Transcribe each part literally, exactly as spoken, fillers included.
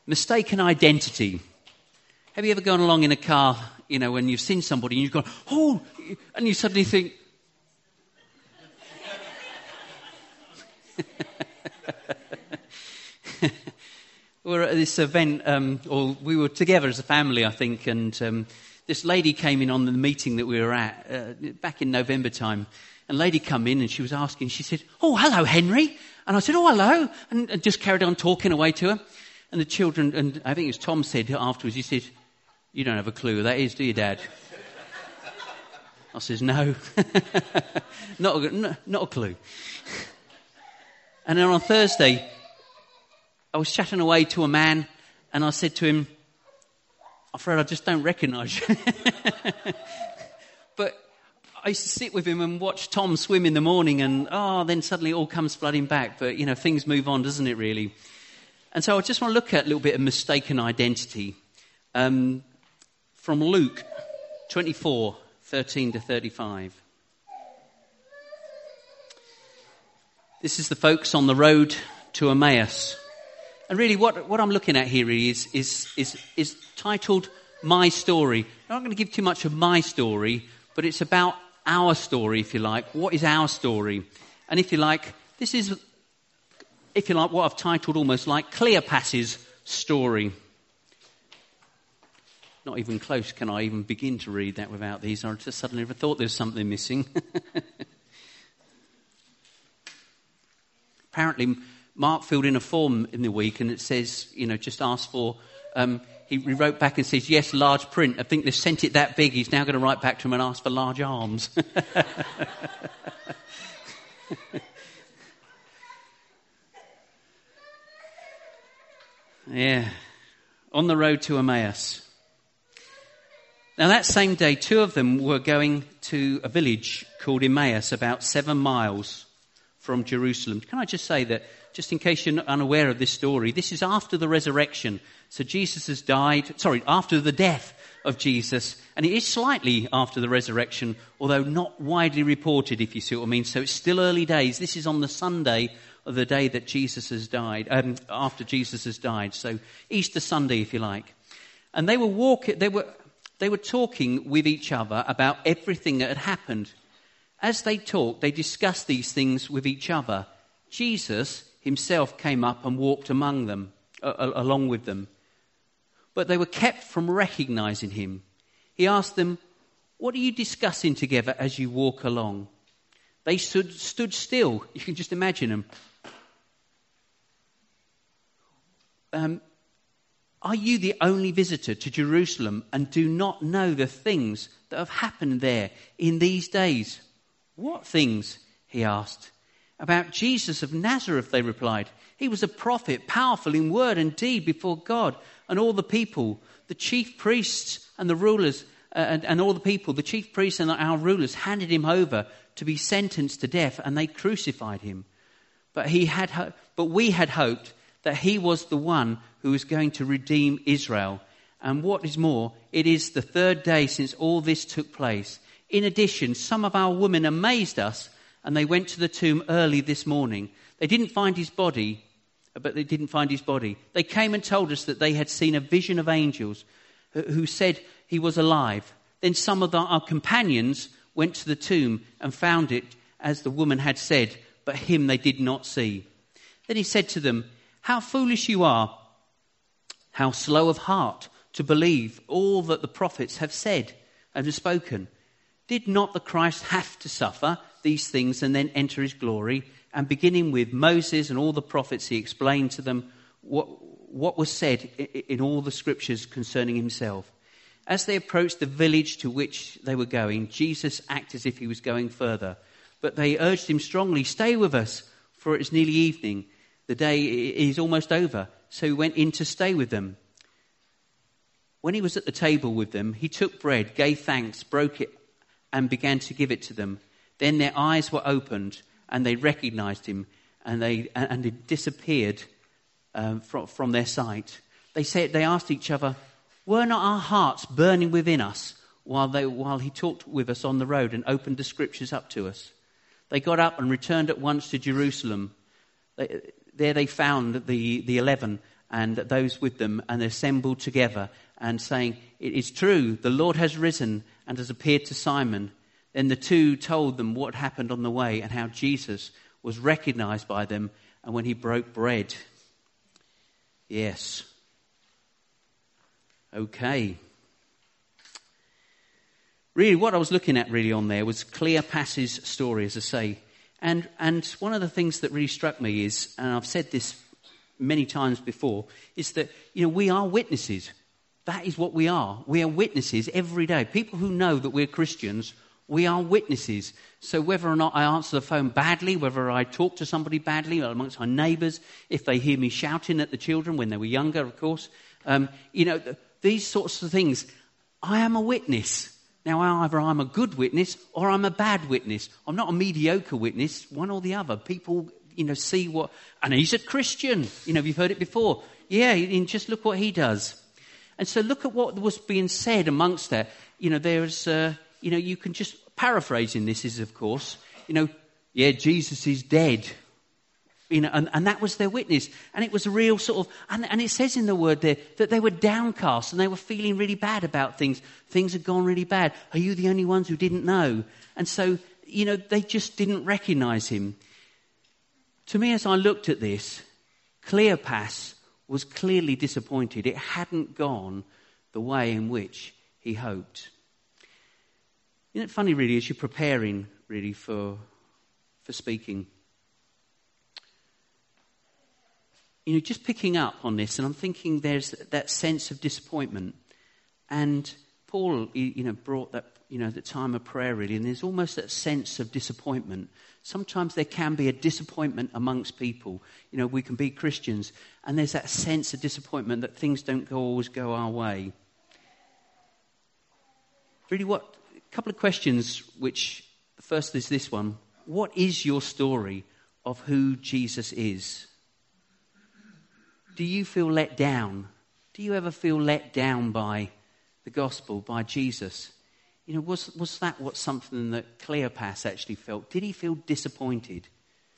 Mistaken identity. Have you ever gone along in a car, you know, when you've seen somebody and you've gone, oh, and you suddenly think, we were at this event, um, or we were together as a family, I think, and um, this lady came in on the meeting that we were at uh, back in November time. And a lady come in and she was asking, she said, oh, hello, Henry. And I said, oh, hello, and, and just carried on talking away to her. And the children, and I think it was Tom said afterwards, he said, you don't have a clue who that is, do you, Dad? I says, no, not, a, not a clue. And then on Thursday, I was chatting away to a man, and I said to him, I'm afraid I just don't recognise you. But I used to sit with him and watch Tom swim in the morning, and oh, then suddenly it all comes flooding back. But, you know, things move on, doesn't it, really? And so I just want to look at a little bit of mistaken identity. Um, from Luke twenty-four, thirteen to thirty-five. This is the folks on the road to Emmaus. And really what, what I'm looking at here is, is, is, is titled My Story. I'm not going to give too much of my story, but it's about our story, if you like. What is our story? And if you like, this is, if you like, what I've titled almost like Cleopas's story. Not even close can I even begin to read that without these. I just suddenly ever thought there was something missing. Apparently, Mark filled in a form in the week and it says, you know, just ask for, um, he wrote back and says, yes, large print. I think they've sent it that big. He's now going to write back to him and ask for large arms. Yeah. On the road to Emmaus. Now that same day, two of them were going to a village called Emmaus, about seven miles from Jerusalem. Can I just say that, just in case you're unaware of this story, this is after the resurrection. So Jesus has died, sorry, after the death of Jesus. And it is slightly after the resurrection, although not widely reported, if you see what I mean. So it's still early days. This is on the Sunday of the day that Jesus has died, um, after Jesus has died. So Easter Sunday, if you like. And they were walking, they were, they were talking with each other about everything that had happened. As they talked, they discussed these things with each other. Jesus himself came up and walked among them, uh, along with them. But they were kept from recognizing him. He asked them, what are you discussing together as you walk along? They stood, stood still. You can just imagine them. Um, are you the only visitor to Jerusalem and do not know the things that have happened there in these days? What things? He asked. About Jesus of Nazareth, they replied. He was a prophet, powerful in word and deed before God and all the people. The chief priests and the rulers uh, and, and all the people, the chief priests and our rulers handed him over to be sentenced to death, and they crucified him. But he had, ho- but we had hoped that he was the one who was going to redeem Israel. And what is more, it is the third day since all this took place. In addition, some of our women amazed us, and they went to the tomb early this morning. They didn't find his body, but they didn't find his body. They came and told us that they had seen a vision of angels who said he was alive. Then some of the, our companions went to the tomb and found it as the woman had said, but him they did not see. Then he said to them, how foolish you are, how slow of heart to believe all that the prophets have said and have spoken. Did not the Christ have to suffer these things and then enter his glory? And beginning with Moses and all the prophets, he explained to them what, what was said in all the scriptures concerning himself. As they approached the village to which they were going, Jesus acted as if he was going further. But they urged him strongly, stay with us, for it is nearly evening. The day is almost over. So he went in to stay with them. When he was at the table with them, he took bread, gave thanks, broke it, and began to give it to them. Then their eyes were opened, and they recognized him, and they and it disappeared um, from, from their sight. They said, they asked each other, were not our hearts burning within us while they while he talked with us on the road and opened the scriptures up to us? They got up and returned at once to Jerusalem. They, there they found the, the eleven and those with them, and assembled together and saying, "It is true, the Lord has risen and has appeared to Simon." Then the two told them what happened on the way and how Jesus was recognized by them and when he broke bread. Yes. Okay. Really, what I was looking at really on there was Cleopas's story, as I say. And and one of the things that really struck me is, and I've said this many times before, is that, you know, we are witnesses. That is what we are. We are witnesses every day. People who know that we're Christians, we are witnesses. So whether or not I answer the phone badly, whether I talk to somebody badly amongst my neighbours, if they hear me shouting at the children when they were younger, of course, um, you know, th- these sorts of things, I am a witness. Now, either I'm a good witness or I'm a bad witness. I'm not a mediocre witness, one or the other. People, you know, see what... And he's a Christian. You know, you've heard it before. Yeah, and just look what he does. And so look at what was being said amongst that. You know, there's... Uh, you know, you can just... Paraphrasing this is, of course, you know, yeah, Jesus is dead. You know, and, and that was their witness. And it was a real sort of, and, and it says in the word there that they were downcast and they were feeling really bad about things. Things had gone really bad. Are you the only ones who didn't know? And so, you know, they just didn't recognize him. To me, as I looked at this, Cleopas was clearly disappointed. It hadn't gone the way in which he hoped. Isn't it funny, really, as you're preparing, really, for for speaking? You know, just picking up on this, and I'm thinking there's that sense of disappointment. And Paul, you know, brought that, you know, the time of prayer, really, and there's almost that sense of disappointment. Sometimes there can be a disappointment amongst people. You know, we can be Christians, and there's that sense of disappointment that things don't go, always go our way. Really, what... A couple of questions, which the first is this one. What is your story of who Jesus is? Do you feel let down? Do you ever feel let down by the gospel, by Jesus? You know, was was that what something that Cleopas actually felt? Did he feel disappointed?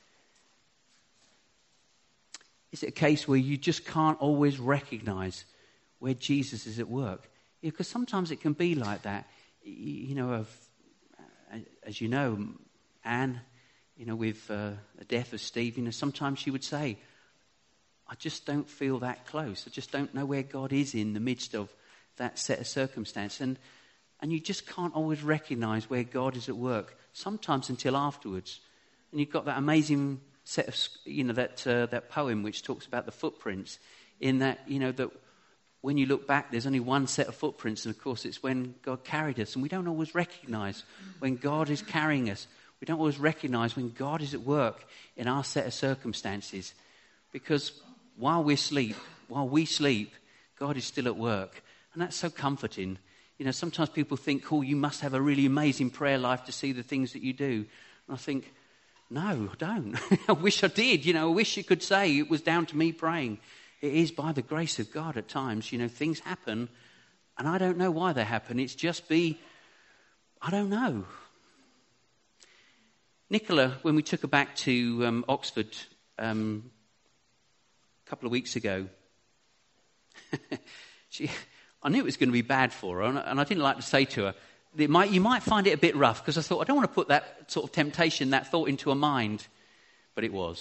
Is it a case where you just can't always recognize where Jesus is at work? Yeah, because sometimes it can be like that. You know, of, as you know, Anne, you know, with uh, the death of Steve, you know, sometimes she would say, I just don't feel that close. I just don't know where God is in the midst of that set of circumstance. And and you just can't always recognize where God is at work, sometimes until afterwards. And you've got that amazing set of, you know, that uh, that poem which talks about the footprints, in that, you know, that when you look back, there's only one set of footprints, and of course it's when God carried us. And we don't always recognize when God is carrying us. We don't always recognize when God is at work in our set of circumstances. Because while we sleep, while we sleep, God is still at work. And that's so comforting. You know, sometimes people think, oh, you must have a really amazing prayer life to see the things that you do. And I think, no, I don't. I wish I did. You know, I wish you could say it was down to me praying. It is by the grace of God at times. You know, things happen, and I don't know why they happen. It's just be, I don't know. Nicola, when we took her back to um, Oxford um, a couple of weeks ago, she, I knew it was going to be bad for her, and, and I didn't like to say to her, it might, you might find it a bit rough, because I thought, I don't want to put that sort of temptation, that thought into her mind, but it was.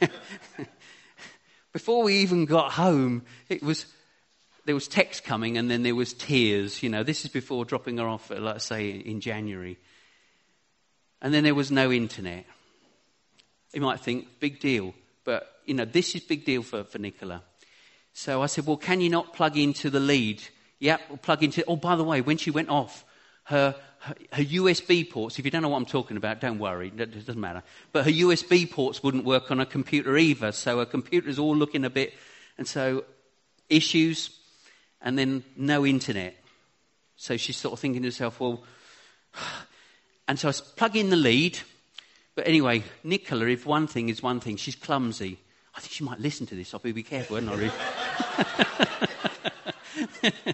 Before we even got home, it was there was text coming and then there was tears. You know, this is before dropping her off, let's say, in January. And then there was no internet. You might think, big deal. But, you know, this is big deal for, for Nicola. So I said, well, can you not plug into the lead? Yep, we'll plug into... Oh, by the way, when she went off, her... Her, her U S B ports, if you don't know what I'm talking about, don't worry, it doesn't matter. But her U S B ports wouldn't work on a computer either, so her computer's all looking a bit... And so, issues, and then no internet. So she's sort of thinking to herself, well... And so I plug in the lead. But anyway, Nicola, if one thing is one thing, she's clumsy. I think she might listen to this, I'll be, be careful, hadn't I, really?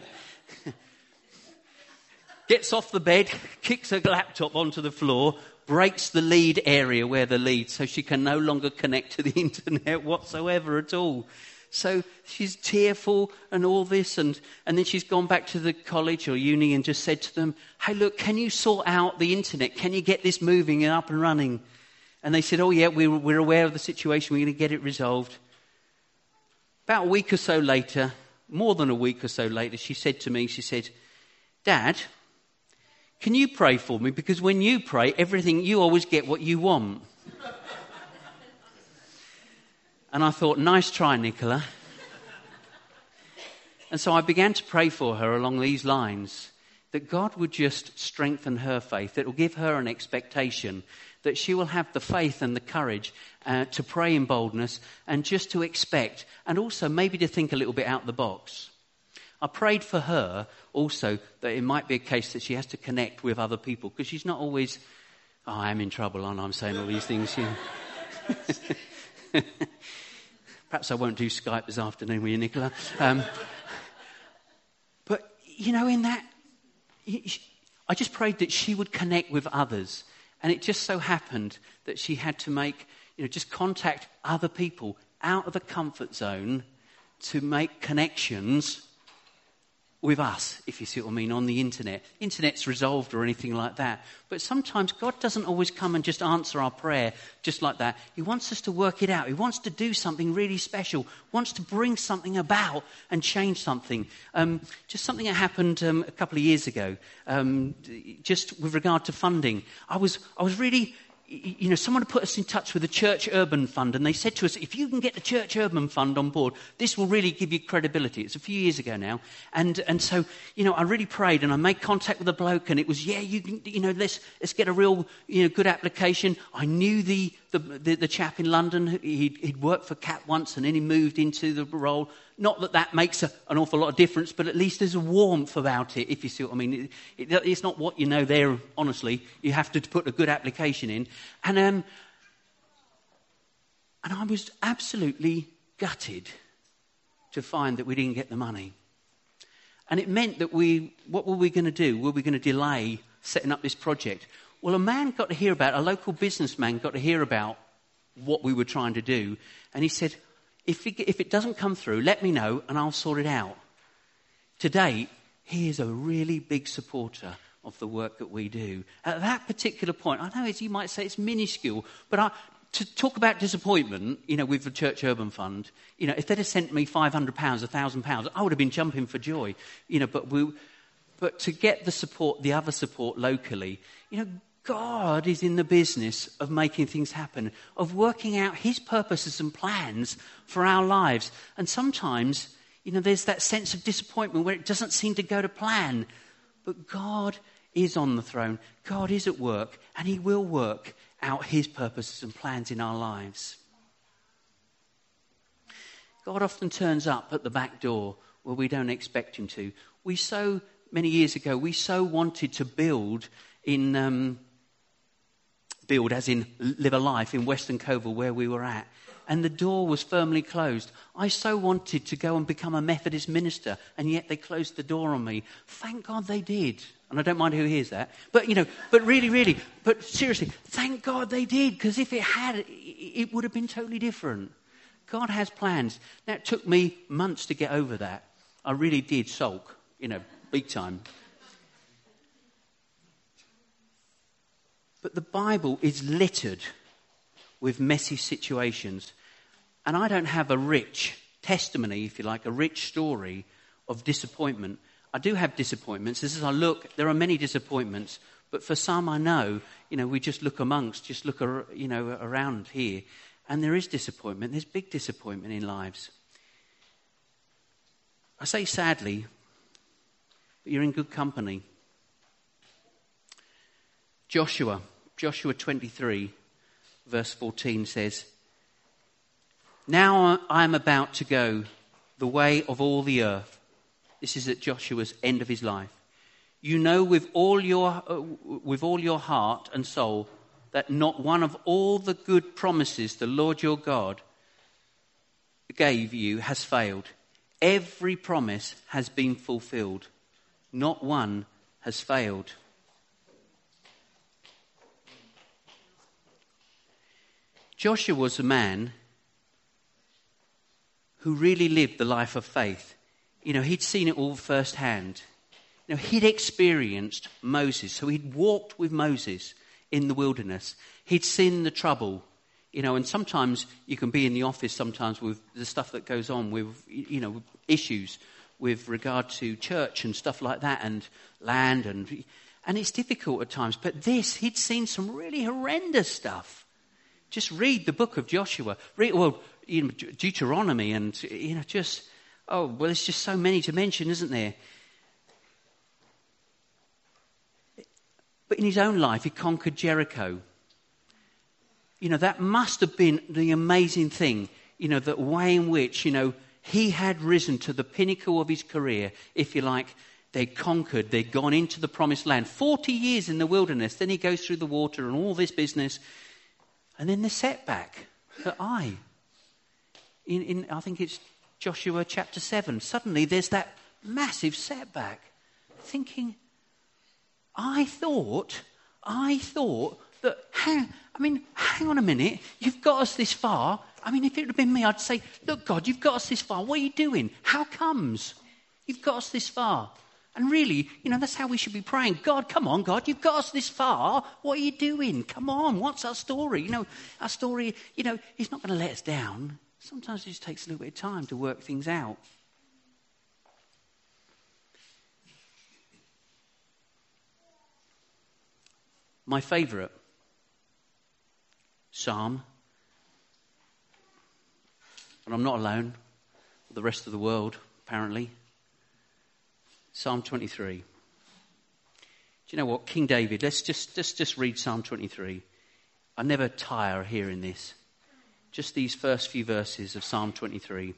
Gets off the bed, kicks her laptop onto the floor, breaks the lead area where the lead, so she can no longer connect to the internet whatsoever at all. So she's tearful and all this. And, and then she's gone back to the college or uni and just said to them, hey, look, can you sort out the internet? Can you get this moving and up and running? And they said, oh, yeah, we're, we're aware of the situation. We're going to get it resolved. About a week or so later, more than a week or so later, she said to me, she said, Dad, can you pray for me? Because when you pray, everything, you always get what you want. And I thought, nice try, Nicola. And so I began to pray for her along these lines, that God would just strengthen her faith, that it will give her an expectation, that she will have the faith and the courage uh, to pray in boldness and just to expect, and also maybe to think a little bit out the box. I prayed for her also that it might be a case that she has to connect with other people, because she's not always, oh, I am in trouble, and I'm saying all these things. You know. Perhaps I won't do Skype this afternoon with you, Nicola. Um, but, you know, in that, I just prayed that she would connect with others. And it just so happened that she had to make, you know, just contact other people out of the comfort zone to make connections with us, if you see what I mean, on the internet. Internet's resolved or anything like that. But sometimes God doesn't always come and just answer our prayer just like that. He wants us to work it out. He wants to do something really special, wants to bring something about and change something. Um, just something that happened um, a couple of years ago, um, just with regard to funding. I was, I was really... You know, someone put us in touch with the Church Urban Fund, and they said to us, if you can get the Church Urban Fund on board, this will really give you credibility. It's a few years ago now. And and so, you know, I really prayed, and I made contact with the bloke, and it was, yeah, you can, you know, let's let's get a real, you know, good application. I knew the the, the, the chap in London. He'd, he'd worked for C A T once, and then he moved into the role. Not that that makes a, an awful lot of difference, but at least there's a warmth about it, if you see what I mean. It, it, it's not what you know there, honestly. You have to put a good application in. And um, and I was absolutely gutted to find that we didn't get the money. And it meant that we, what were we going to do? Were we going to delay setting up this project? Well, a man got to hear about, a local businessman got to hear about what we were trying to do. And he said, If it, if it doesn't come through, let me know and I'll sort it out. Today, he is a really big supporter of the work that we do. At that particular point, I know it's, you might say it's minuscule, but I, to talk about disappointment, you know, with the Church Urban Fund, you know, if they'd have sent me five hundred pounds, one thousand pounds, I would have been jumping for joy. You know, but we, but to get the support, the other support locally, you know, God is in the business of making things happen, of working out his purposes and plans for our lives. And sometimes, you know, there's that sense of disappointment where it doesn't seem to go to plan. But God is on the throne. God is at work, and he will work out his purposes and plans in our lives. God often turns up at the back door where we don't expect him to. We so, many years ago, we so wanted to build in... Um, build as in live a life in Western Coval where we were at, and the door was firmly closed. I so wanted to go and become a Methodist minister, and yet they closed the door on me. Thank God they did. And I don't mind who hears that, but you know, but really, really, but seriously, thank God they did, because if it had, it would have been totally different. God has plans. Now, it took me months to get over that. I really did sulk, you know, big time. But the Bible is littered with messy situations. And I don't have a rich testimony, if you like, a rich story of disappointment. I do have disappointments. As I look, there are many disappointments. But for some I know, you know, we just look amongst, just look, you know, around here. And there is disappointment. There's big disappointment in lives. I say sadly, but you're in good company. Joshua, Joshua twenty-three, verse fourteen says, "Now I am about to go the way of all the earth." This is at Joshua's end of his life. "You know with all your uh, with all your heart and soul that not one of all the good promises the Lord your God gave you has failed. Every promise has been fulfilled. Not one has failed." Joshua was a man who really lived the life of faith. You know, he'd seen it all firsthand. You know, he'd experienced Moses, so he'd walked with Moses in the wilderness. He'd seen the trouble, you know, and sometimes you can be in the office sometimes with the stuff that goes on with, you know, issues with regard to church and stuff like that and land and and it's difficult at times. But this, he'd seen some really horrendous stuff. Just read the book of Joshua, read, well, you know, Deuteronomy and, you know, just, oh, well, there's just so many to mention, isn't there? But in his own life, he conquered Jericho. You know, that must have been the amazing thing, you know, the way in which, you know, he had risen to the pinnacle of his career, if you like. They'd conquered, they'd gone into the promised land. forty years in the wilderness, then he goes through the water and all this business. And then the setback at Ai. In, in, I think it's Joshua chapter seven. Suddenly there's that massive setback. Thinking, I thought, I thought that, hang, I mean, hang on a minute, you've got us this far. I mean, if it had been me, I'd say, look, God, you've got us this far. What are you doing? How comes? You've got us this far. And really, you know, that's how we should be praying. God, come on, God, you've got us this far. What are you doing? Come on, what's our story? You know, our story, you know, he's not going to let us down. Sometimes it just takes a little bit of time to work things out. My favourite psalm, and I'm not alone, the rest of the world, apparently, Psalm twenty-three. Do you know what? King David, let's just, let's just read Psalm twenty-three. I never tire of hearing this. Just these first few verses of Psalm twenty-three.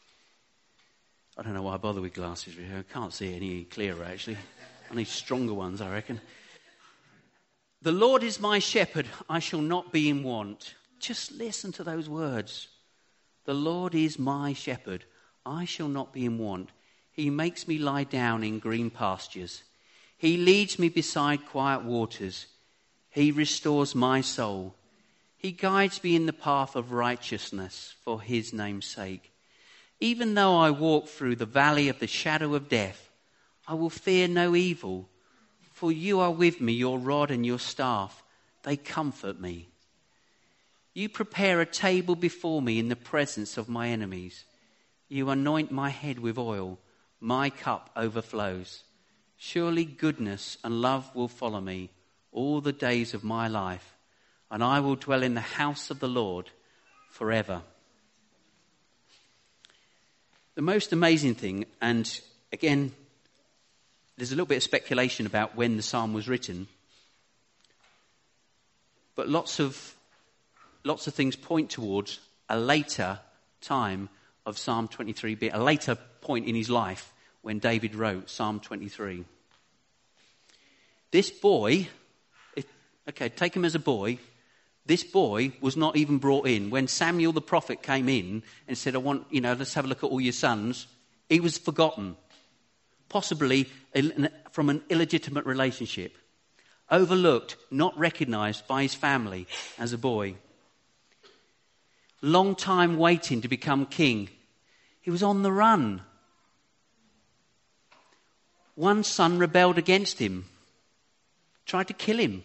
I don't know why I bother with glasses. I can't see any clearer, actually. I need stronger ones, I reckon. The Lord is my shepherd, I shall not be in want. Just listen to those words. The Lord is my shepherd, I shall not be in want. He makes me lie down in green pastures. He leads me beside quiet waters. He restores my soul. He guides me in the path of righteousness for his name's sake. Even though I walk through the valley of the shadow of death, I will fear no evil. For you are with me, your rod and your staff, they comfort me. You prepare a table before me in the presence of my enemies. You anoint my head with oil, my cup overflows. Surely goodness and love will follow me all the days of my life, and I will dwell in the house of the Lord forever. The most amazing thing, and again, there's a little bit of speculation about when the psalm was written, but lots of lots of things point towards a later time of Psalm twenty-three, a later point in his life when David wrote Psalm twenty-three. This boy, if, okay, take him as a boy, this boy was not even brought in. When Samuel the prophet came in and said, I want, you know, let's have a look at all your sons, he was forgotten. Possibly from an illegitimate relationship. Overlooked, not recognised by his family as a boy. Long time waiting to become king. He was on the run. One son rebelled against him. Tried to kill him.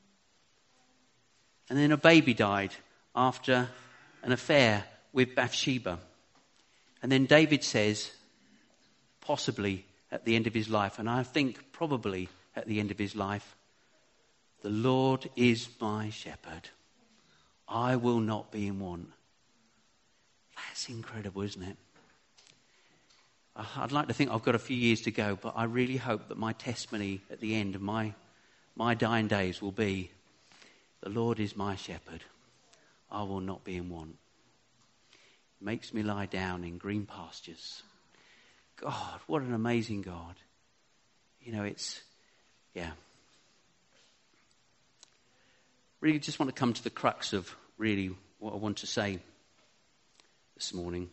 And then a baby died after an affair with Bathsheba. And then David says, possibly at the end of his life, and I think probably at the end of his life, the Lord is my shepherd. I will not be in want. That's incredible, isn't it? I'd like to think I've got a few years to go, but I really hope that my testimony at the end of my, my dying days will be, the Lord is my shepherd. I will not be in want. Makes me lie down in green pastures. God, what an amazing God. You know, it's, yeah. Really just want to come to the crux of really what I want to say this morning.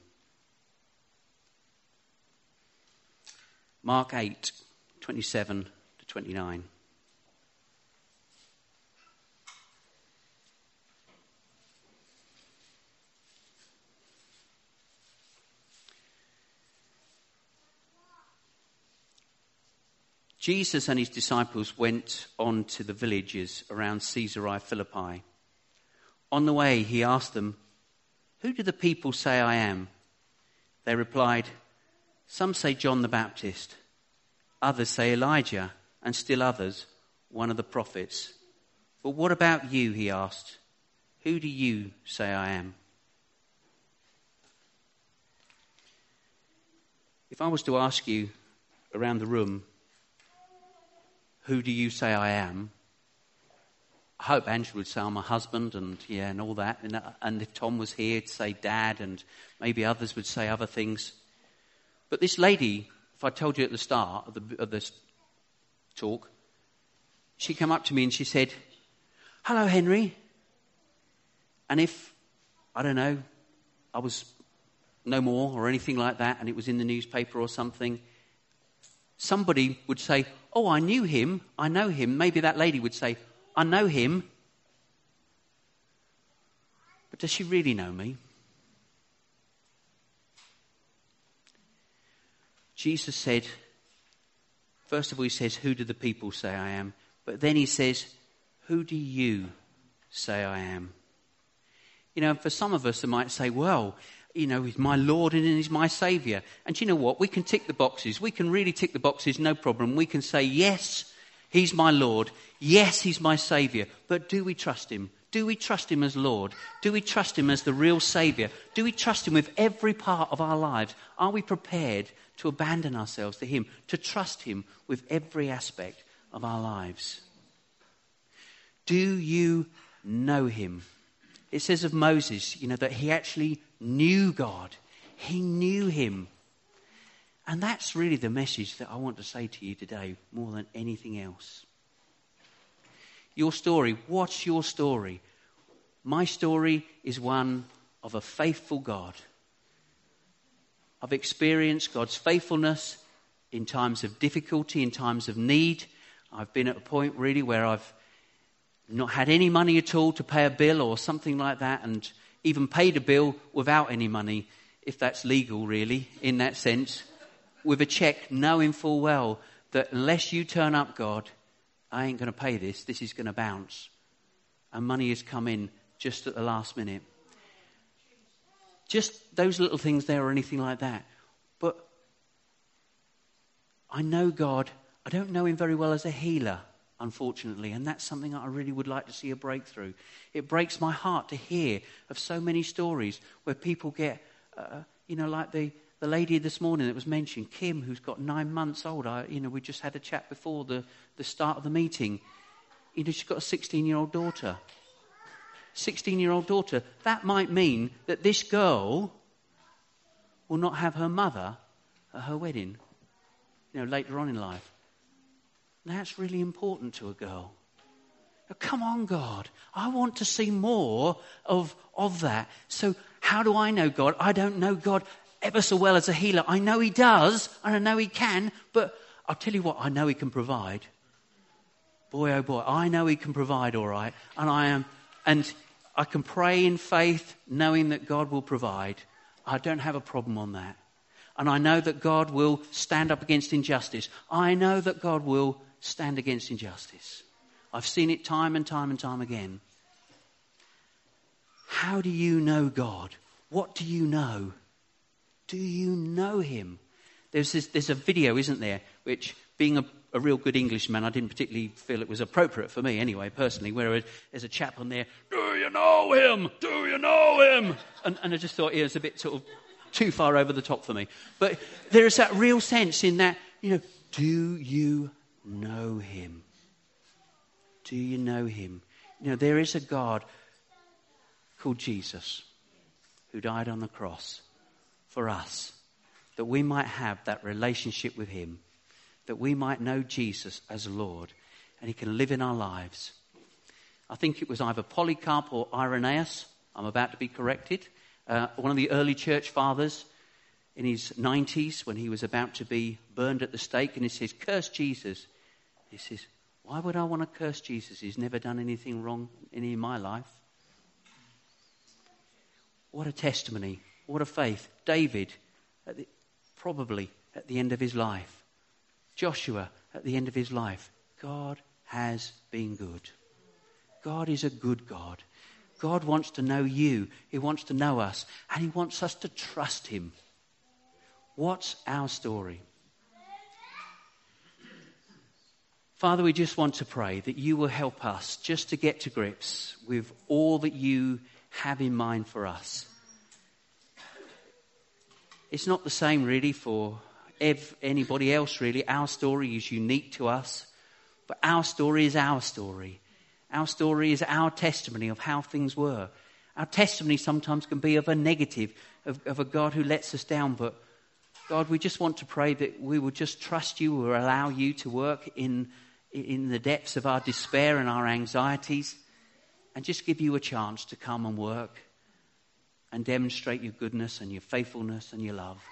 Mark eight, twenty-seven to twenty-nine. Jesus and his disciples went on to the villages around Caesarea Philippi. On the way, he asked them, "Who do the people say I am?" They replied, "Some say John the Baptist, others say Elijah, and still others, one of the prophets." "But what about you?" he asked. "Who do you say I am?" If I was to ask you around the room, who do you say I am? I hope Angela would say I'm a husband and yeah, and all that. And, and if Tom was here, to say dad, and maybe others would say other things. But this lady, if I told you at the start of, the, of this talk, she came up to me and she said, "Hello, Henry." And if, I don't know, I was no more or anything like that, and it was in the newspaper or something, somebody would say, "Oh, I knew him, I know him." Maybe that lady would say, "I know him." But does she really know me? Jesus said, first of all, he says, "Who do the people say I am?" But then he says, "Who do you say I am?" You know, for some of us, they might say, "Well, you know, he's my Lord and he's my Saviour." And you know what? We can tick the boxes. We can really tick the boxes, no problem. We can say, yes, he's my Lord. Yes, he's my Saviour. But do we trust him? Do we trust him as Lord? Do we trust him as the real Saviour? Do we trust him with every part of our lives? Are we prepared to abandon ourselves to him, to trust him with every aspect of our lives? Do you know him? It says of Moses, you know, that he actually knew God. He knew him. And that's really the message that I want to say to you today more than anything else. Your story, what's your story? My story is one of a faithful God. I've experienced God's faithfulness in times of difficulty, in times of need. I've been at a point really where I've not had any money at all to pay a bill or something like that, and even paid a bill without any money, if that's legal really, in that sense, with a cheque, knowing full well that unless you turn up, God, I ain't going to pay this, this is going to bounce. And money has come in just at the last minute. Just those little things there or anything like that. But I know God, I don't know him very well as a healer, unfortunately, and that's something that I really would like to see a breakthrough. It breaks my heart to hear of so many stories where people get, uh, you know, like the, the lady this morning that was mentioned, Kim, who's got nine months old. I, you know, we just had a chat before the, the start of the meeting. You know, she's got a sixteen-year-old daughter. sixteen-year-old daughter. That might mean that this girl will not have her mother at her wedding, you know, later on in life. That's really important to a girl. Now, come on, God. I want to see more of, of that. So how do I know God? I don't know God ever so well as a healer. I know he does, and I know he can, but I'll tell you what, I know he can provide. Boy, oh boy, I know he can provide all right. And I am, and I can pray in faith knowing that God will provide. I don't have a problem on that. And I know that God will stand up against injustice. I know that God will stand against injustice. I've seen it time and time and time again. How do you know God? What do you know? Do you know him? There's this, there's a video, isn't there, which, being a, a real good Englishman, I didn't particularly feel it was appropriate for me anyway, personally, where there's a chap on there, "Do you know him? Do you know him?" And, and I just thought it was a bit sort of too far over the top for me. But there is that real sense in that, you know, do you know him? Do you know him? You know, there is a God called Jesus who died on the cross for us, that we might have that relationship with him, that we might know Jesus as Lord, and he can live in our lives. I think it was either Polycarp or Irenaeus, I'm about to be corrected, uh, one of the early church fathers in his nineties when he was about to be burned at the stake, and he says, "Curse Jesus." He says, "Why would I want to curse Jesus? He's never done anything wrong in my life." What a testimony. What a faith. David, at the, probably at the end of his life. Joshua, at the end of his life, God has been good. God is a good God. God wants to know you. He wants to know us. And he wants us to trust him. What's our story? Father, we just want to pray that you will help us just to get to grips with all that you have in mind for us. It's not the same really for ev- anybody else really. Our story is unique to us, but our story is our story. Our story is our testimony of how things were. Our testimony sometimes can be of a negative, of, of a God who lets us down, but God, we just want to pray that we will just trust you or allow you to work in in the depths of our despair and our anxieties, and just give you a chance to come and work and demonstrate your goodness and your faithfulness and your love.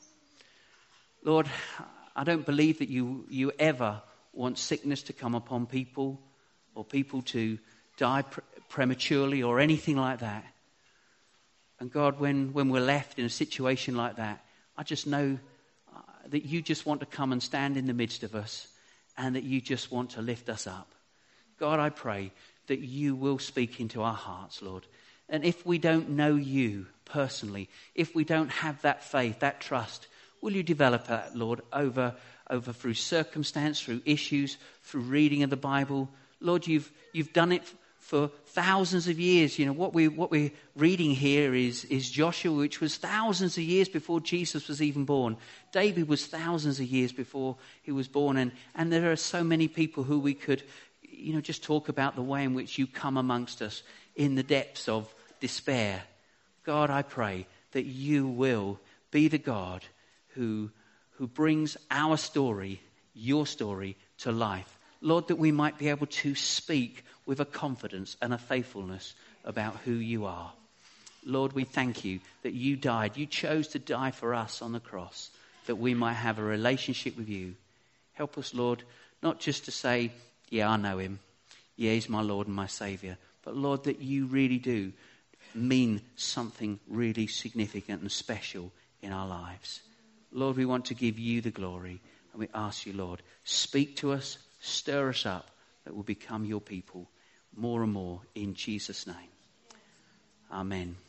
Lord, I don't believe that you, you ever want sickness to come upon people or people to die pre- prematurely or anything like that. And God, when, when we're left in a situation like that, I just know uh, that you just want to come and stand in the midst of us, and that you just want to lift us up. God, I pray that you will speak into our hearts, Lord. And if we don't know you personally, if we don't have that faith, that trust, will you develop that, Lord, over, over through circumstance, through issues, through reading of the Bible? Lord, you've, you've done it for thousands of years. You know, what, we, what we're reading here is, is Joshua, which was thousands of years before Jesus was even born. David was thousands of years before he was born. And, and there are so many people who we could, you know, just talk about the way in which you come amongst us in the depths of despair. God, I pray that you will be the God who, who brings our story, your story, to life. Lord, that we might be able to speak with a confidence and a faithfulness about who you are. Lord, we thank you that you died. You chose to die for us on the cross, that we might have a relationship with you. Help us, Lord, not just to say, yeah, I know him. Yeah, he's my Lord and my Saviour. But Lord, that you really do mean something really significant and special in our lives. Lord, we want to give you the glory. And we ask you, Lord, speak to us, stir us up, that we'll become your people more and more in Jesus' name. Amen.